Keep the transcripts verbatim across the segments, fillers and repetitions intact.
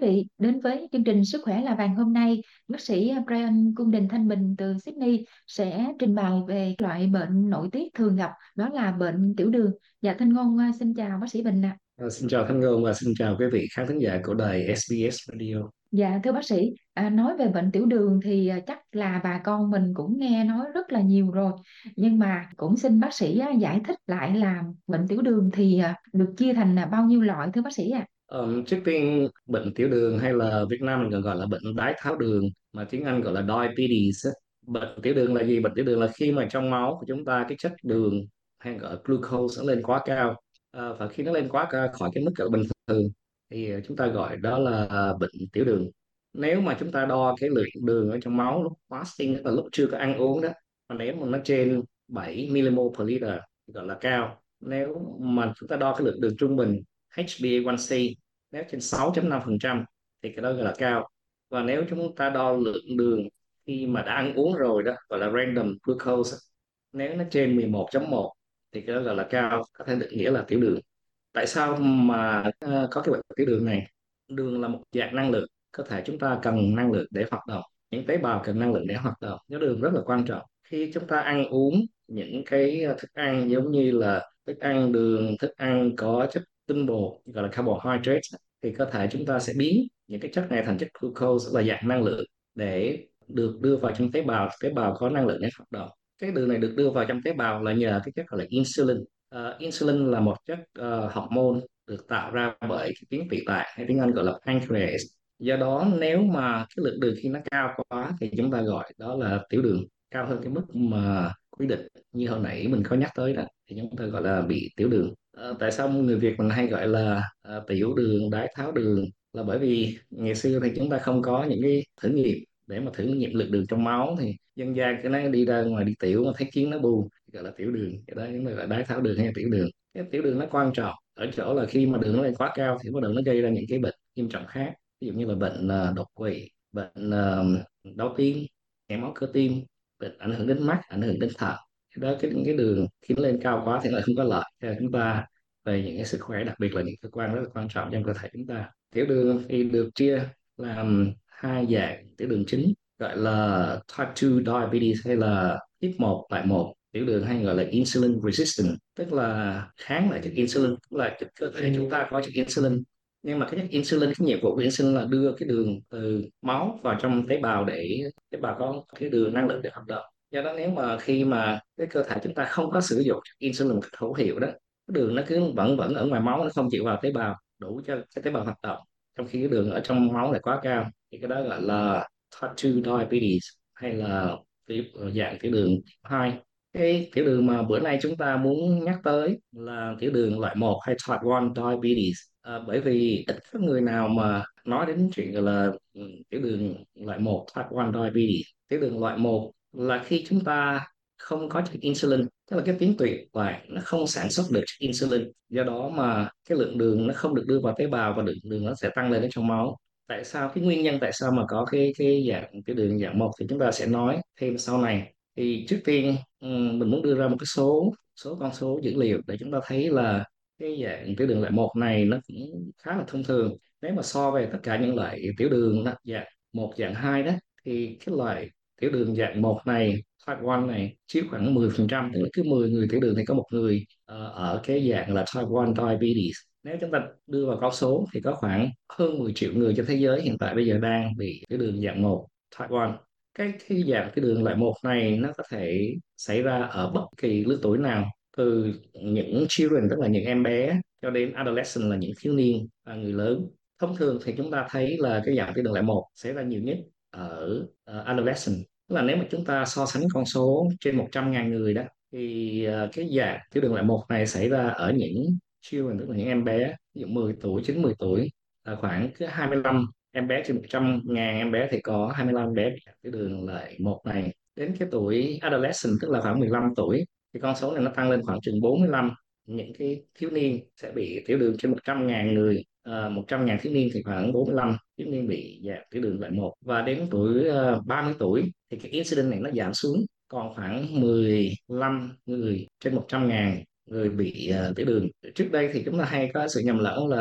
vị, đến với chương trình Sức khỏe là vàng hôm nay, bác sĩ Brian Cung Đình Thanh Bình từ Sydney sẽ trình bày về loại bệnh nội tiết thường gặp, đó là bệnh tiểu đường. Dạ, Thanh Ngôn à, xin chào bác sĩ Bình ạ. À, xin chào Thanh Ngôn và xin chào quý vị khán thính giả của đài ét bê ét Radio. Dạ, thưa bác sĩ, à, nói về bệnh tiểu đường thì à, chắc là bà con mình cũng nghe nói rất là nhiều rồi. Nhưng mà cũng xin bác sĩ à, giải thích lại là bệnh tiểu đường thì à, được chia thành à, bao nhiêu loại thưa bác sĩ ạ? Ờm, trước tiên bệnh tiểu đường hay là Việt Nam mình còn gọi là bệnh đái tháo đường mà tiếng Anh gọi là diabetes á. Bệnh tiểu đường là gì? Bệnh tiểu đường là khi mà trong máu của chúng ta cái chất đường hay gọi là glucose nó lên quá cao. À, và khi nó lên quá cao khỏi cái mức gọi là bình thường thì chúng ta gọi đó là bệnh tiểu đường. Nếu mà chúng ta đo cái lượng đường ở trong máu lúc fasting, tức là lúc chưa có ăn uống đó, mà nếu mà nó trên bảy millimole per liter thì gọi là cao. Nếu mà chúng ta đo cái lượng đường trung bình hát bê a one xê nếu trên sáu phẩy năm phần trăm thì cái đó gọi là cao. Và nếu chúng ta đo lượng đường khi mà đã ăn uống rồi đó gọi là random glucose, nếu nó trên mười một phẩy một thì cái đó gọi là cao, có thể được nghĩa là tiểu đường. Tại sao mà ờ, có cái bệnh tiểu đường này? Đường là một dạng năng lượng, cơ thể chúng ta cần năng lượng để hoạt động, những tế bào cần năng lượng để hoạt động, nó đường rất là quan trọng. Khi chúng ta ăn uống những cái ờ, thức ăn giống như là thức ăn đường, thức ăn có chất tinh bột gọi là carbohydrates, thì cơ thể chúng ta sẽ biến những cái chất này thành chất glucose là dạng năng lượng để được đưa vào trong tế bào, tế bào có năng lượng để hoạt động. Cái đường này được đưa vào trong tế bào là nhờ cái chất gọi là insulin. Ờ, insulin là một chất uh, hormone được tạo ra bởi cái tuyến tụy tạng hay tiếng Anh gọi là pancreas. Do đó nếu mà cái lượng đường khi nó cao quá thì chúng ta gọi đó là tiểu đường, cao hơn cái mức mà quy định như hồi nãy mình có nhắc tới đó thì chúng ta gọi là bị tiểu đường. Ờ, tại sao người Việt mình hay gọi là ờ, tiểu đường, đái tháo đường, là bởi vì ngày xưa thì chúng ta không có những cái thử nghiệm để mà thử nghiệm lượng đường trong máu, thì dân gian cái nó đi ra ngoài đi tiểu mà thấy kiến nó bu gọi là tiểu đường. Cái đó chúng ta gọi là đái tháo đường hay là tiểu đường. Cái tiểu đường nó quan trọng ở chỗ là khi mà đường nó lên quá cao thì bắt đầu nó gây ra những cái bệnh nghiêm trọng khác, ví dụ như là bệnh ờ, đột quỵ, bệnh ờ, đau tim, chảy máu cơ tim, bệnh ảnh hưởng đến mắt, ảnh hưởng đến thận. Cái đó cái cái đường khi nó lên cao quá thì lại không có lợi cho chúng ta về những cái sức khỏe, đặc biệt là những cơ quan rất là quan trọng trong cơ thể chúng ta. Tiểu đường thì được chia làm hai dạng tiểu đường chính, gọi là type two diabetes hay là type một loại một tiểu đường, hay gọi là insulin resistant, tức là kháng lại chất insulin, tức là chất cơ thể chúng ta có chất insulin, nhưng mà cái chất insulin, cái nhiệm vụ của insulin là đưa cái đường từ máu vào trong tế bào để tế bào có cái đường năng lượng để hoạt động. Do đó nếu mà khi mà cái cơ thể chúng ta không có sử dụng insulin một cách hữu hiệu đó, cái đường nó cứ vẫn vẫn ở ngoài máu, nó không chịu vào tế bào đủ cho cái tế bào hoạt động, trong khi cái đường ở trong máu lại quá cao, thì cái đó gọi là type two diabetes hay là tiểu, dạng tiểu đường hai. Cái tiểu đường mà bữa nay chúng ta muốn nhắc tới là tiểu đường loại một hay type one diabetes. À, bởi vì ít có người nào mà nói đến chuyện gọi là ừ, tiểu đường loại một type one diabetes. Tiểu đường loại một là khi chúng ta không có chất insulin, tức là cái tuyến tụy tạng nó không sản xuất được chất insulin, do đó mà cái lượng đường nó không được đưa vào tế bào và lượng đường nó sẽ tăng lên ở trong máu. Tại sao, cái nguyên nhân tại sao mà có cái cái dạng tiểu đường dạng một thì chúng ta sẽ nói thêm sau này. Thì trước tiên ừm, mình muốn đưa ra một cái số số con số dữ liệu để chúng ta thấy là cái dạng tiểu đường loại một này nó cũng khá là thông thường. Nếu mà so về tất cả những loại tiểu đường đó, dạng một dạng hai đó, thì cái loại tiểu đường dạng một này, type một này chiếm khoảng mười phần trăm, tức là cứ mười người tiểu đường thì có một người ờ, ở cái dạng là type một diabetes. Nếu chúng ta đưa vào con số thì có khoảng hơn mười triệu người trên thế giới hiện tại bây giờ đang bị tiểu đường dạng một, type một. Cái cái dạng tiểu đường loại một này nó có thể xảy ra ở bất kỳ lứa tuổi nào, từ những children tức là những em bé cho đến adolescent là những thiếu niên và người lớn. Thông thường thì chúng ta thấy là cái dạng tiểu đường loại một xảy ra nhiều nhất ở uh, adolescent, tức là nếu mà chúng ta so sánh con số trên một trăm ngàn người đó, thì uh, cái dạng tiểu đường loại một này xảy ra ở những children tức là những em bé, ví dụ mười tuổi, chín mười tuổi, là khoảng cứ hai mươi lăm em bé trên một trăm ngàn em bé thì có hai mươi lăm em bé bị tiểu đường loại một này. Đến cái tuổi adolescent tức là khoảng mười lăm tuổi thì con số này nó tăng lên khoảng chừng bốn mươi lăm, những cái thiếu niên sẽ bị tiểu đường trên một trăm ngàn người. uh, một trăm ngàn thiếu niên thì khoảng bốn mươi lăm thiếu niên bị dạng tiểu đường loại một. Và đến tuổi uh, ba mươi tuổi thì cái incidence này nó giảm xuống còn khoảng mười lăm người trên một trăm ngàn người bị uh, tiểu đường. Trước đây thì chúng ta hay có sự nhầm lẫn là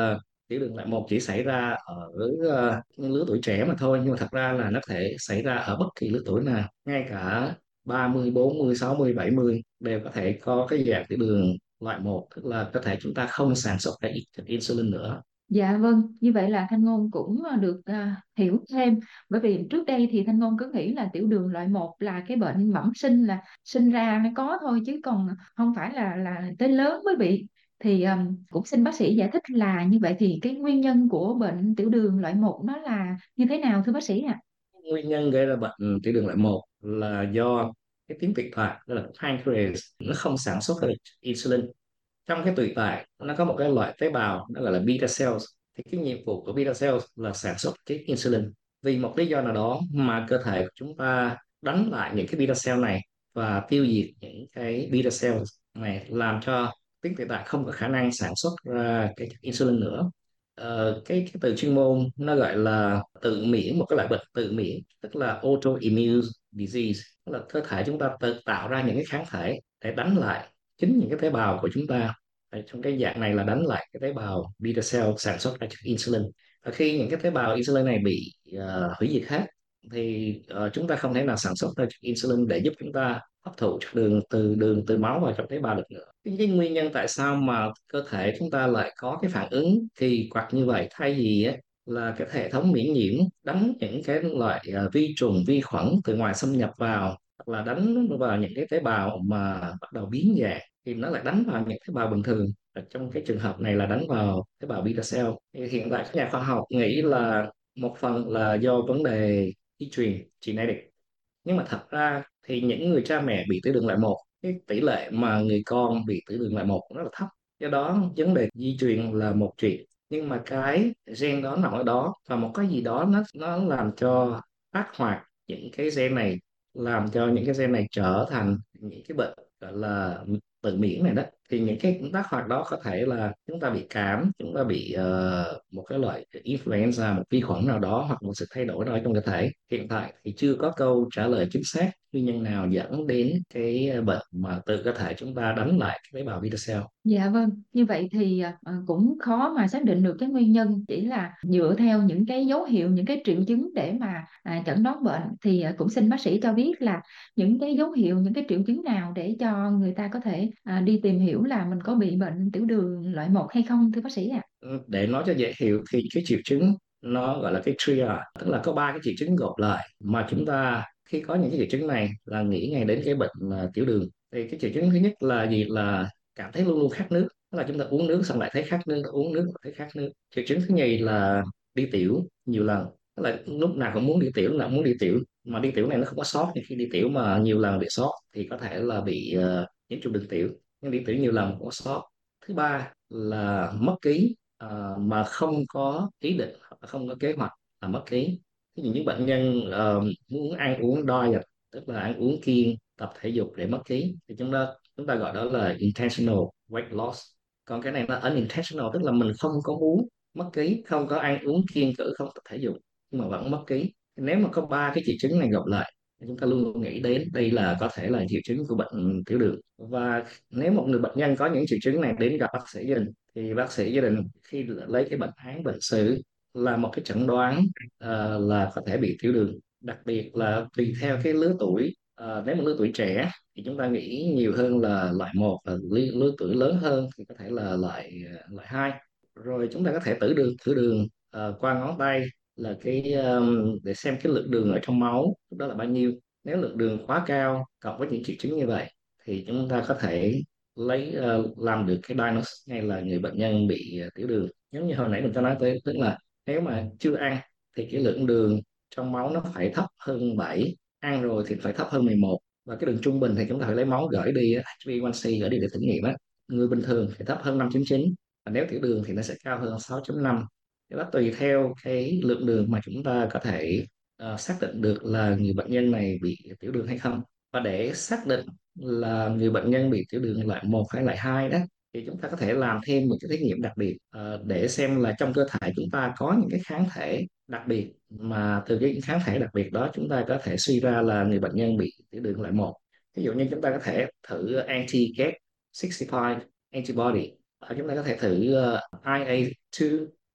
tiểu đường loại một chỉ xảy ra ở ờ, lứa tuổi trẻ mà thôi, nhưng mà thật ra là nó có thể xảy ra ở bất kỳ lứa tuổi nào, ngay cả ba mươi, bốn mươi, sáu mươi, bảy mươi đều có thể có cái dạng tiểu đường loại một, tức là cơ thể chúng ta không sản xuất ra insulin nữa. Dạ vâng, như vậy là Thanh Ngôn cũng ờ, được à, hiểu thêm. Bởi vì trước đây thì Thanh Ngôn cứ nghĩ là tiểu đường loại một là cái bệnh bẩm sinh, là sinh ra mới có thôi, chứ còn không phải là là tới lớn mới bị. Thì ừm, cũng xin bác sĩ giải thích là như vậy thì cái nguyên nhân của bệnh tiểu đường loại một nó là như thế nào thưa bác sĩ ạ? Nguyên nhân gây ra bệnh tiểu đường loại một là do cái tuyến tuyệt thọ, tức là pancreas, nó không sản xuất ra được insulin. Trong cái tùy tạng nó có một cái loại tế bào nó gọi là beta cells, thì cái nhiệm vụ của beta cells là sản xuất cái insulin. Vì một lý do nào đó mà cơ thể của chúng ta đánh lại những cái beta cell này và tiêu diệt những cái beta cells này, làm cho tuyến tùy tạng không có khả năng sản xuất ra cái insulin nữa. Ờ, cái, cái từ chuyên môn nó gọi là tự miễn, một cái loại bệnh tự miễn, tức là autoimmune disease, tức là cơ thể chúng ta tự tạo ra những cái kháng thể để đánh lại chính những cái tế bào của chúng ta. Ở trong cái dạng này là đánh lại cái tế bào beta cell sản xuất ra chất insulin. Và khi những cái tế bào insulin này bị ờ, hủy diệt hết thì ờ, chúng ta không thể nào sản xuất ra chất insulin để giúp chúng ta hấp thụ chất đường từ đường từ máu vào trong tế bào được nữa. Cái, cái nguyên nhân tại sao mà cơ thể chúng ta lại có cái phản ứng kỳ quặc như vậy, thay vì á, là cái hệ thống miễn nhiễm đánh những cái loại ờ, vi trùng vi khuẩn từ ngoài xâm nhập vào, hoặc là đánh vào những cái tế bào mà bắt đầu biến dạng, thì nó lại đánh vào những tế bào bình thường. Và trong cái trường hợp này là đánh vào tế bào beta cell. Thì hiện tại các nhà khoa học nghĩ là một phần là do vấn đề di truyền, genetic, nhưng mà thật ra thì những người cha mẹ bị tiểu đường loại một, cái tỷ lệ mà người con bị tiểu đường loại một cũng rất là thấp. Do đó vấn đề di truyền là một chuyện, nhưng mà cái gen đó nằm ở đó, và một cái gì đó nó nó làm cho kích hoạt những cái gen này, làm cho những cái gen này trở thành những cái bệnh gọi là tự miễn này đó. Thì những cái tác hoạt đó có thể là chúng ta bị cảm, chúng ta bị ờ, một cái loại influenza, một vi khuẩn nào đó, hoặc một sự thay đổi nào đó trong cơ thể. Hiện tại thì chưa có câu trả lời chính xác nguyên nhân nào dẫn đến cái bệnh mà từ cơ thể chúng ta đánh lại cái tế bào beta cell. Dạ vâng, như vậy thì à, à, cũng khó mà xác định được cái nguyên nhân, chỉ là dựa theo những cái dấu hiệu, những cái triệu chứng để mà à, chẩn đoán bệnh. Thì à, cũng xin bác sĩ cho biết là những cái dấu hiệu, những cái triệu chứng nào để cho người ta có thể à, đi tìm hiểu là mình có bị bệnh tiểu đường loại một hay không thưa bác sĩ ạ? Ừ, để nói cho dễ hiểu thì cái triệu chứng nó gọi là cái triad, tức là có ba cái triệu chứng gộp lại, mà chúng ta khi có những cái triệu chứng này là nghĩ ngay đến cái bệnh à, tiểu đường. Thì cái triệu chứng thứ nhất là gì? Là cảm thấy luôn luôn khát nước, tức là chúng ta uống nước xong lại thấy khát nước, uống nước lại thấy khát nước. Triệu chứng thứ nhì là đi tiểu nhiều lần, tức là lúc nào cũng muốn đi tiểu, lúc nào cũng muốn đi tiểu, mà đi tiểu này nó không có sót, nhưng khi đi tiểu mà nhiều lần bị sót thì có thể là bị uh, nhiễm trùng đường tiểu, nhưng đi tiểu nhiều lần không có sót. Thứ ba là mất ký, ờ, mà không có ý định hoặc là không có kế hoạch là mất ký. Ví dụ như bệnh nhân ờ, muốn ăn uống đoi, tức là ăn uống kiêng, tập thể dục để mất ký, thì chúng ta chúng ta gọi đó là intentional weight loss. Còn cái này là unintentional, tức là mình không có muốn mất ký, không có ăn uống kiêng cữ, không tập thể dục, nhưng mà vẫn mất ký. Nếu mà có ba cái triệu chứng này gặp lại, chúng ta luôn luôn nghĩ đến đây là có thể là triệu chứng của bệnh tiểu đường. Và nếu một người bệnh nhân có những triệu chứng này đến gặp bác sĩ gia đình, thì bác sĩ gia đình khi lấy cái bệnh án bệnh sử là một cái chẩn đoán ờ, là có thể bị tiểu đường. Đặc biệt là tùy theo cái lứa tuổi. Ờ, nếu mà lứa tuổi trẻ thì chúng ta nghĩ nhiều hơn là loại một, và lứa, lứa tuổi lớn hơn thì có thể là loại loại hai. Rồi chúng ta có thể tử đường thử đường ờ, qua ngón tay, là cái um, để xem cái lượng đường ở trong máu lúc đó là bao nhiêu. Nếu lượng đường quá cao cộng với những triệu chứng như vậy thì chúng ta có thể lấy ờ, làm được cái diagnosis ngay là người bệnh nhân bị ờ, tiểu đường. Giống như hồi nãy mình có nói tới, tức là nếu mà chưa ăn thì cái lượng đường trong máu nó phải thấp hơn bảy, ăn rồi thì phải thấp hơn mười một, và cái đường trung bình thì chúng ta phải lấy máu gửi đi hát bê a one xê gửi đi để thử nghiệm á. Người bình thường thì thấp hơn năm chấm chín, và nếu tiểu đường thì nó sẽ cao hơn sáu chấm năm. Thì đó tùy theo cái lượng đường mà chúng ta có thể ờ, xác định được là người bệnh nhân này bị tiểu đường hay không. Và để xác định là người bệnh nhân bị tiểu đường loại một hay loại hai đó, thì chúng ta có thể làm thêm một cái thí nghiệm đặc biệt ờ, để xem là trong cơ thể chúng ta có những cái kháng thể đặc biệt, mà từ cái kháng thể đặc biệt đó chúng ta có thể suy ra là người bệnh nhân bị tiểu đường loại một. Ví dụ như chúng ta có thể thử anti-get sixty-five antibody. Ờ, chúng ta có thể thử uh, i a hai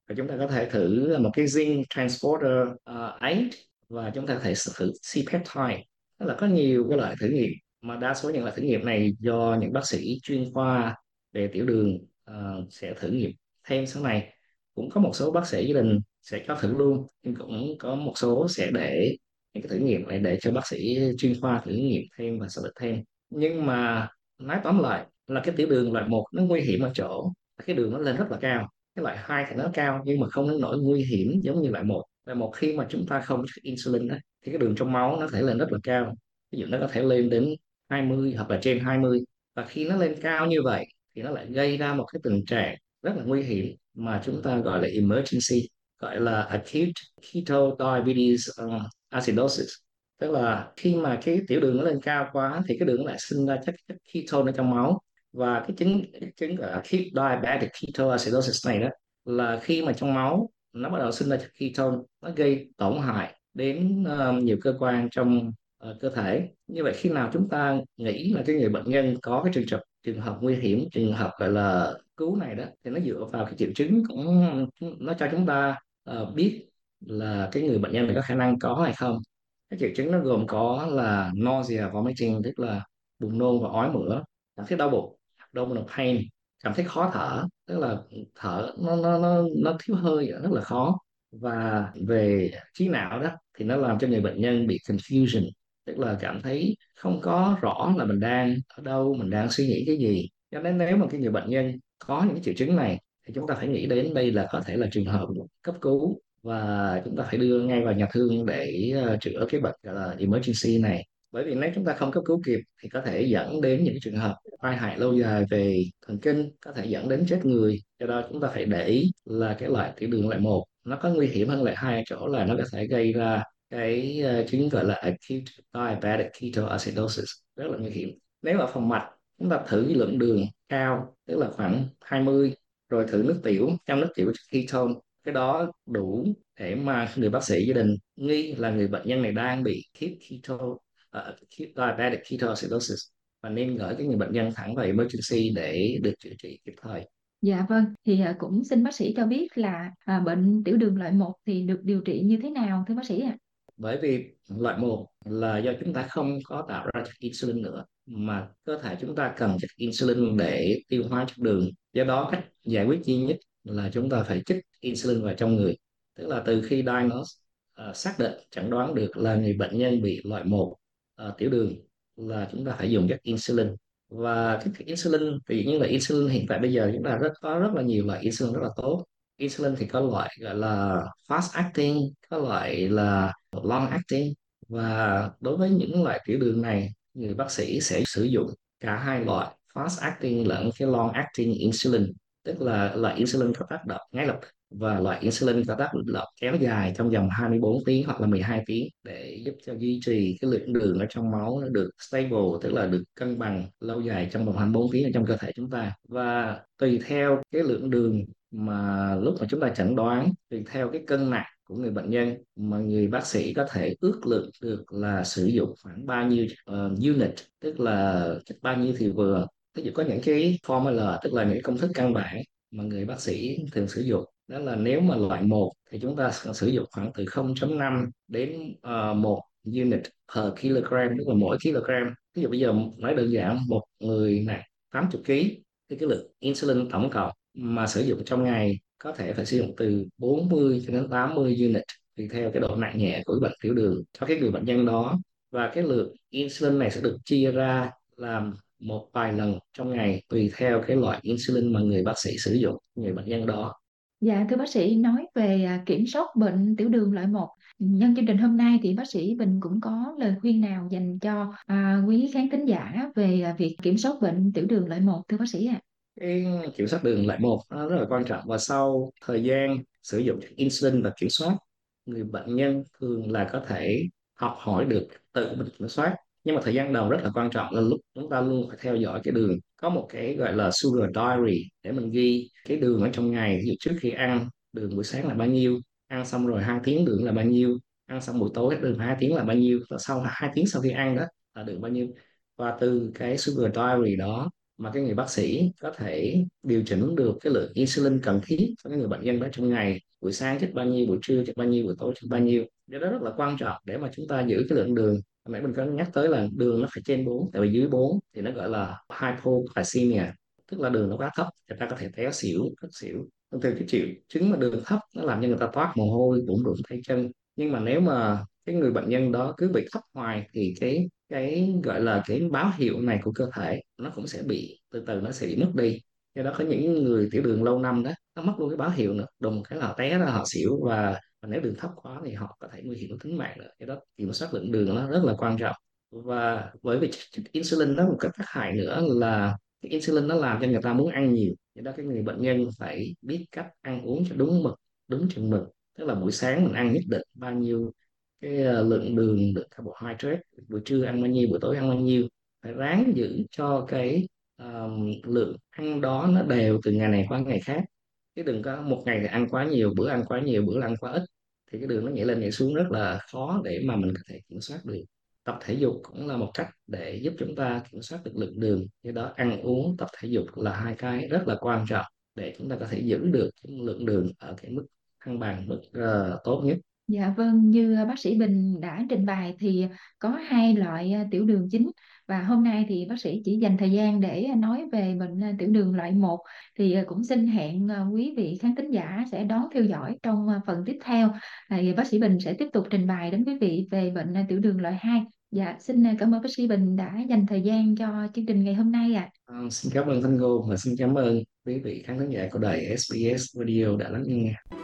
Và chúng ta có thể thử một cái zinc transporter uh, eight, và chúng ta có thể thử C-peptide. Tức là có nhiều cái loại thử nghiệm, mà đa số những loại thử nghiệm này do những bác sĩ chuyên khoa về tiểu đường ờ, sẽ thử nghiệm thêm sau này. Cũng có một số bác sĩ gia đình sẽ cho thử luôn, nhưng cũng có một số sẽ để những cái thử nghiệm này để cho bác sĩ chuyên khoa thử nghiệm thêm và xác định thêm. Nhưng mà nói tóm lại là cái tiểu đường loại một nó nguy hiểm ở chỗ là cái đường nó lên rất là cao. Cái loại hai thì nó cao nhưng mà không đến nỗi nguy hiểm giống như loại một. Loại một khi mà chúng ta không có insulin đó, thì cái đường trong máu nó thể lên rất là cao. Ví dụ nó có thể lên đến hai mươi hoặc là trên hai mươi, và khi nó lên cao như vậy thì nó lại gây ra một cái tình trạng rất là nguy hiểm mà chúng ta gọi là emergency, gọi là acute keto diabetes uh, acidosis. Tức là khi mà cái tiểu đường nó lên cao quá thì cái đường nó lại sinh ra chất, chất ketone ở trong máu. Và cái chứng cái chứng gọi là acute diabetic ketoacidosis này đó là khi mà trong máu nó bắt đầu sinh ra chất ketone, nó gây tổn hại đến uh, nhiều cơ quan trong uh, cơ thể. Như vậy khi nào chúng ta nghĩ là cái người bệnh nhân có cái trường hợp trường hợp nguy hiểm, trường hợp gọi là cứu này đó, thì nó dựa vào cái triệu chứng cũng nó cho chúng ta uh, biết là cái người bệnh nhân này có khả năng có hay không. Cái triệu chứng nó gồm có là nausea, vomiting, tức là buồn nôn và ói mửa, cảm thấy đau bụng, abdominal pain, cảm thấy khó thở, tức là thở nó nó nó nó thiếu hơi, rất là khó. Và về trí não đó thì nó làm cho người bệnh nhân bị confusion, tức là cảm thấy không có rõ là mình đang ở đâu, mình đang suy nghĩ cái gì. Cho nên nếu mà cái người bệnh nhân có những cái triệu chứng này thì chúng ta phải nghĩ đến đây là có thể là trường hợp cấp cứu, và chúng ta phải đưa ngay vào nhà thương để uh, chữa cái bệnh gọi là emergency này. Bởi vì nếu chúng ta không cấp cứu kịp thì có thể dẫn đến những trường hợp tai hại lâu dài về thần kinh, có thể dẫn đến chết người. Do đó chúng ta phải để ý là cái loại tiểu đường loại một nó có nguy hiểm hơn loại hai ở chỗ là nó có thể gây ra cái uh, chứng gọi là acute diabetic ketoacidosis, rất là nguy hiểm. Nếu ở phòng mạch chúng ta thử lượng đường cao, tức là khoảng hai mươi, rồi thử nước tiểu, trong nước tiểu ketone, cái đó đủ để mà người bác sĩ gia đình nghi là người bệnh nhân này đang bị keto uh, diabetic ketoacidosis, và nên gửi cái người bệnh nhân thẳng vào emergency để được chữa trị kịp thời. Dạ vâng, thì à, cũng xin bác sĩ cho biết là à, bệnh tiểu đường loại một thì được điều trị như thế nào thưa bác sĩ ạ? Bởi vì loại một là do chúng ta không có tạo ra chất insulin nữa, mà cơ thể chúng ta cần chất insulin để tiêu hóa chất đường. Do đó cách giải quyết duy nhất là chúng ta phải chích insulin vào trong người. Tức là từ khi diagnose, uh, xác định chẩn đoán được là người bệnh nhân bị loại một uh, tiểu đường, là chúng ta phải dùng chất insulin. Và cái insulin, ví dụ như là insulin hiện tại bây giờ chúng ta rất có rất là nhiều loại insulin rất là tốt. Insulin thì có loại gọi là fast acting, có loại là long acting. Và đối với những loại tiểu đường này, người bác sĩ sẽ sử dụng cả hai loại fast acting lẫn cái long acting insulin, tức là loại insulin có tác động ngay lập tức và loại insulin có tác động kéo dài trong vòng hai mươi bốn tiếng hoặc là mười hai tiếng, để giúp cho duy trì cái lượng đường ở trong máu nó được stable, tức là được cân bằng lâu dài trong vòng hai mươi bốn tiếng ở trong cơ thể chúng ta. Và tùy theo cái lượng đường mà lúc mà chúng ta chẩn đoán, tùy theo cái cân nặng của người bệnh nhân, mà người bác sĩ có thể ước lượng được là sử dụng khoảng bao nhiêu uh, unit, tức là bao nhiêu thì vừa. Ví dụ có những cái formula, tức là những công thức căn bản mà người bác sĩ thường sử dụng, đó là nếu mà loại một thì chúng ta sử dụng khoảng từ không phẩy năm đến uh, một unit per kilogram, tức là mỗi kg. Ví dụ bây giờ nói đơn giản, một người nặng tám mươi ký thì cái lượng insulin tổng cộng mà sử dụng trong ngày có thể phải sử dụng từ bốn mươi cho đến tám mươi unit, tùy theo cái độ nặng nhẹ của bệnh tiểu đường cho cái người bệnh nhân đó. Và cái lượng insulin này sẽ được chia ra làm một vài lần trong ngày tùy theo cái loại insulin mà người bác sĩ sử dụng người bệnh nhân đó. Dạ thưa bác sĩ, nói về à, kiểm soát bệnh tiểu đường loại một, nhân chương trình hôm nay thì bác sĩ Bình cũng có lời khuyên nào dành cho à, quý khán thính giả về à, việc kiểm soát bệnh tiểu đường loại một thưa bác sĩ ạ? Cái kiểm soát đường loại một nó rất là quan trọng, và sau thời gian sử dụng insulin và kiểm soát, người bệnh nhân thường là có thể học hỏi được tự mình kiểm soát. Nhưng mà thời gian đầu rất là quan trọng là lúc chúng ta luôn phải theo dõi cái đường, có một cái gọi là sugar diary để mình ghi cái đường ở trong ngày. Ví dụ trước khi ăn, đường buổi sáng là bao nhiêu, ăn xong rồi hai tiếng đường là bao nhiêu, ăn xong buổi tối đường hai tiếng là bao nhiêu, và sau hai tiếng sau khi ăn đó là đường bao nhiêu. Và từ cái sugar diary đó mà cái người bác sĩ có thể điều chỉnh được cái lượng insulin cần thiết cho cái người bệnh nhân đó trong ngày, buổi sáng chích bao nhiêu, buổi trưa chích bao nhiêu, buổi tối chích bao nhiêu. Điều đó rất là quan trọng để mà chúng ta giữ cái lượng đường. Hồi nãy mình có nhắc tới là đường nó phải trên bốn, tại vì dưới bốn thì nó gọi là hypoglycemia, tức là đường nó quá thấp, người ta có thể té xỉu, rất xỉu. Thông thường cái triệu chứng mà đường thấp nó làm cho người ta toát mồ hôi, bủn rủn tay chân. Nhưng mà nếu mà cái người bệnh nhân đó cứ bị thấp hoài thì cái cái gọi là cái báo hiệu này của cơ thể nó cũng sẽ bị từ từ nó sẽ bị mất đi. Do đó có những người tiểu đường lâu năm đó nó mất luôn cái báo hiệu nữa, đùng cái là họ té ra họ xỉu. Và, và nếu đường thấp quá thì họ có thể nguy hiểm đến tính mạng nữa. Do đó kiểm soát lượng đường nó rất là quan trọng. Và bởi vì chích insulin đó một cái tác hại nữa là cái insulin nó làm cho người ta muốn ăn nhiều. Do đó cái người bệnh nhân phải biết cách ăn uống cho đúng mực, đúng chừng mực. Tức là buổi sáng mình ăn nhất định bao nhiêu cái ờ, lượng đường, lượng carbohydrate, buổi trưa ăn bao nhiêu, buổi tối ăn bao nhiêu. Phải ráng giữ cho cái um, lượng ăn đó nó đều từ ngày này qua ngày khác, chứ đừng có một ngày thì ăn quá nhiều, bữa ăn quá nhiều, bữa ăn quá ít, thì cái đường nó nhảy lên nhảy xuống rất là khó để mà mình có thể kiểm soát được. Tập thể dục cũng là một cách để giúp chúng ta kiểm soát được lượng đường. Do đó ăn uống, tập thể dục là hai cái rất là quan trọng để chúng ta có thể giữ được cái lượng đường ở cái mức thăng bằng, mức ờ, tốt nhất. Dạ vâng, như à, bác sĩ Bình đã trình bày thì có hai loại à, tiểu đường chính, và hôm nay thì bác sĩ chỉ dành thời gian để à, nói về bệnh à, tiểu đường loại một. Thì à, cũng xin hẹn à, quý vị khán thính giả sẽ đón theo dõi trong à, phần tiếp theo. Thì bác sĩ Bình sẽ tiếp tục trình bày đến quý vị về bệnh à, tiểu đường loại hai. Dạ, xin à, cảm ơn bác sĩ Bình đã dành thời gian cho chương trình ngày hôm nay ạ. Ờ, xin cảm ơn Thanh Ngô và xin cảm ơn quý vị khán thính giả của đài ét bê ét Radio đã lắng nghe.